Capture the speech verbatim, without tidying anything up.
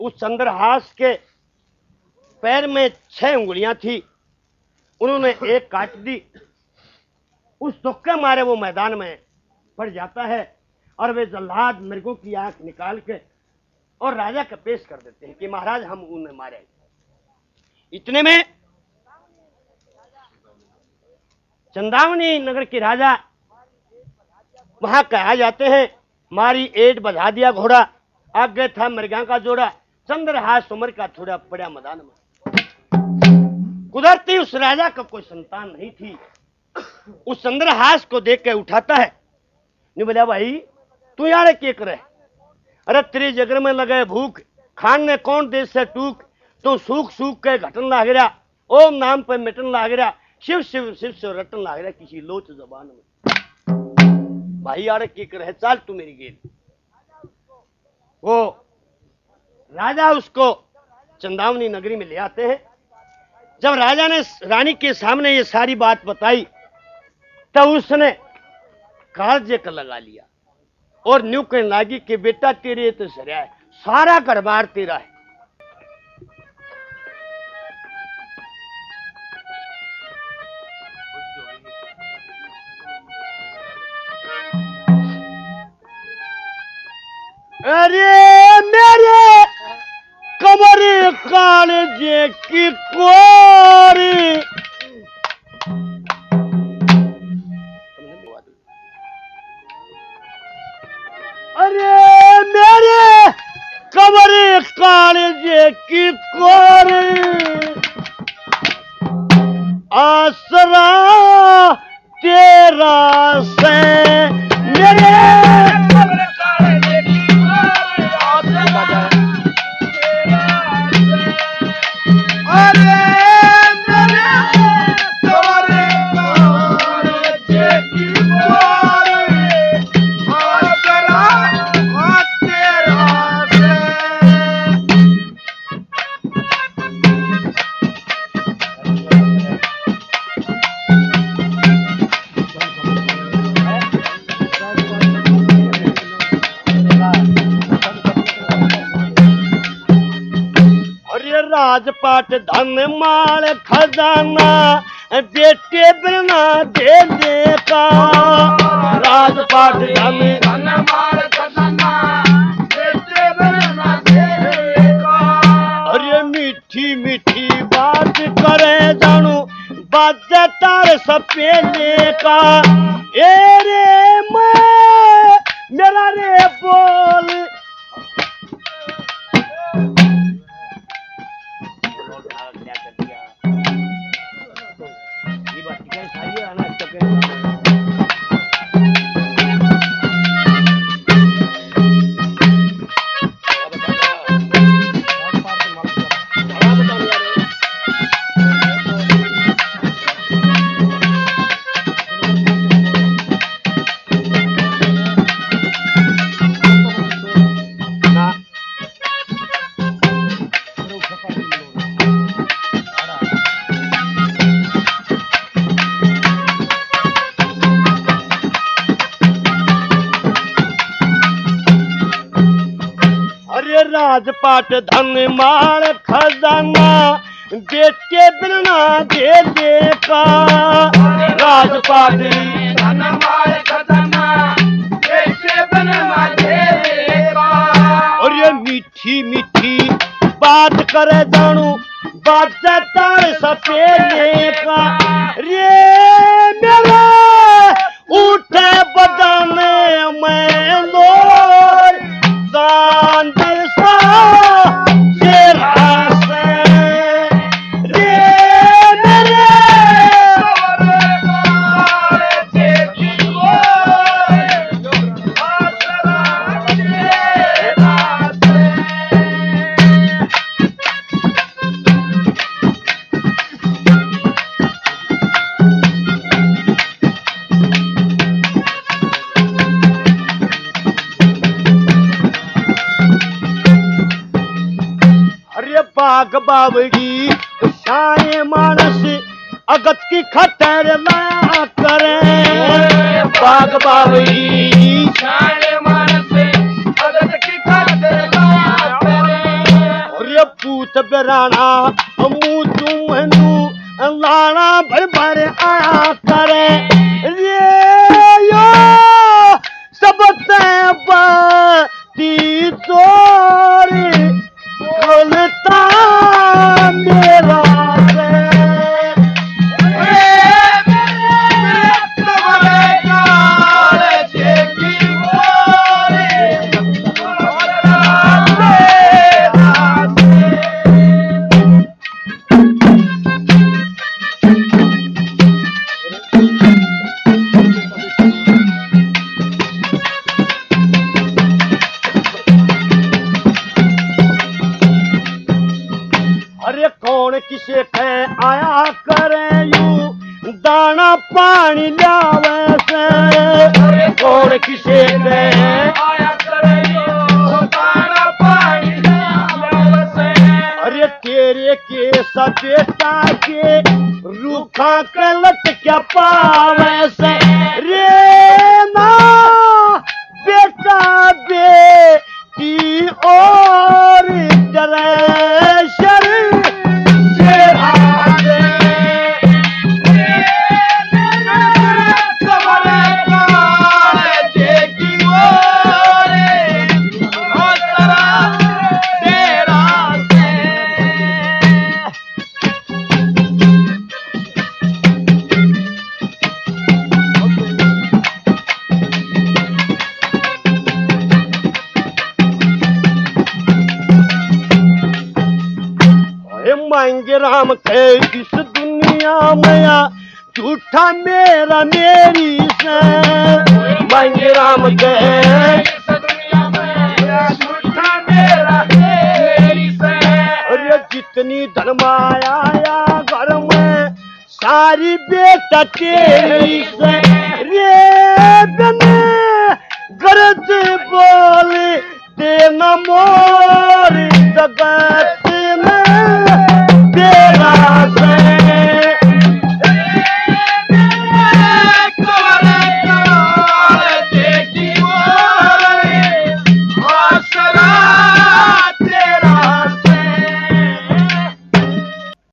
उस चंद्रहास के पैर में छह उंगलियां थी, उन्होंने एक काट दी। उस दुख के मारे वो मैदान में पड़ जाता है और वे जल्लाद मृगों की आंख निकाल के और राजा का पेश कर देते हैं कि महाराज हम उन्हें मारे। इतने में चंदावनी नगर के राजा वहां कहा जाते हैं, मारी एट बजा दिया घोड़ा, आगे था मृगा का जोड़ा, चंद्रहास उमर का थोड़ा पड़ा मैदान में। कुदरती उस राजा का कोई संतान नहीं थी। उस चंद्रहास को देख के उठाता है, नहीं बोला भाई तू यार क्या करे, अरे तेरी जगर में लगे भूख, खान ने कौन देश से टूक, तो सूख सूख के घटन लाग रहा, ओम नाम पे मिटन लाग रहा, शिव शिव शिव शिव रटन लाग रहा किसी लोच जबान में। भाई यार क्या करे, चाल तू मेरी गेल। वो राजा उसको चंदावनी नगरी में ले आते हैं। जब राजा ने रानी के सामने ये सारी बात बताई तो उसने कालजे का लगा लिया और न्यू कहने लगी कि बेटा तेरे तो सरिया है, सारा घर बार तेरा है। अरे मेरे कमरे कालजे की कोरी, अरे मेरे कमरे कालजे की कोरी, आसरा तेरा से मेरे राजपाट धन माल खजाना बेटे बिना दे दे का, राजपाट धन धन माल खजाना बेटे बिना दे दे का। अरे मीठी मीठी बात करे जानू बाजे तार सपेले का, ए रे मैं मेरा रे बोल राजपाट धन माल खजाना बेटे बिना दे दे का, राजपाट धन माल खजाना बेटे बिना दे दे का। और ये मीठी मीठी बात करे जानू बाजा तार सपेले का, रे मेरा उठे बदने में लोर दान बाग बावड़ी शाये मानस अगत की खतर ना करे, बाग बावड़ी शाये मानस अगत की खतर ना करे। सूत बेराना मुँह तुमनु लाना भर भर आया करे रे यो सब ती तोरी खोलता मेरा से किसे खे आया करे यू दाना पानी लावे से कौन किसे खे आया करे यू दाना पानी लावे से अरे तेरे के बेटा के रूखा के लट क्या पावे से रे ना बेटा बेटी और डरे शरीर मांगे राम के इस दुनिया में झूठा मेरा मेरी से मांगे राम के इस दुनिया में झूठा मेरा मेरी से अरे जितनी धन माया घर में सारी बेटा तेरी से